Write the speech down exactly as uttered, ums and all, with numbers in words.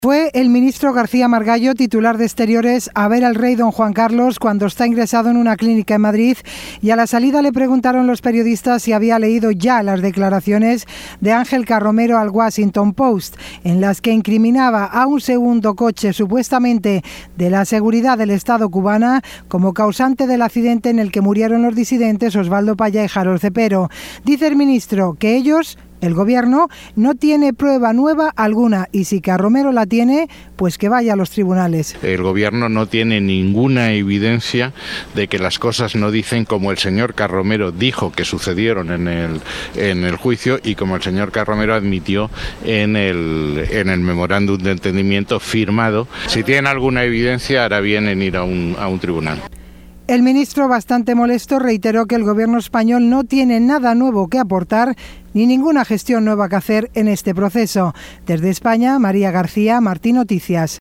Fue el ministro García Margallo, titular de Exteriores, a ver al rey don Juan Carlos cuando está ingresado en una clínica en Madrid, y a la salida le preguntaron los periodistas si había leído ya las declaraciones de Ángel Carromero al Washington Post, en las que incriminaba a un segundo coche supuestamente de la seguridad del Estado cubana como causante del accidente en el que murieron los disidentes Osvaldo Paya y Harold Cepero. Dice el ministro que ellos, el gobierno, no tiene prueba nueva alguna, y si Carromero la tiene, pues que vaya a los tribunales. El gobierno no tiene ninguna evidencia de que las cosas no dicen como el señor Carromero dijo que sucedieron en el, en el juicio y como el señor Carromero admitió en el, en el memorándum de entendimiento firmado. Si tienen alguna evidencia, hará bien en ir a un, a un tribunal. El ministro, bastante molesto, reiteró que el gobierno español no tiene nada nuevo que aportar ni ninguna gestión nueva que hacer en este proceso. Desde España, María García, Martín Noticias.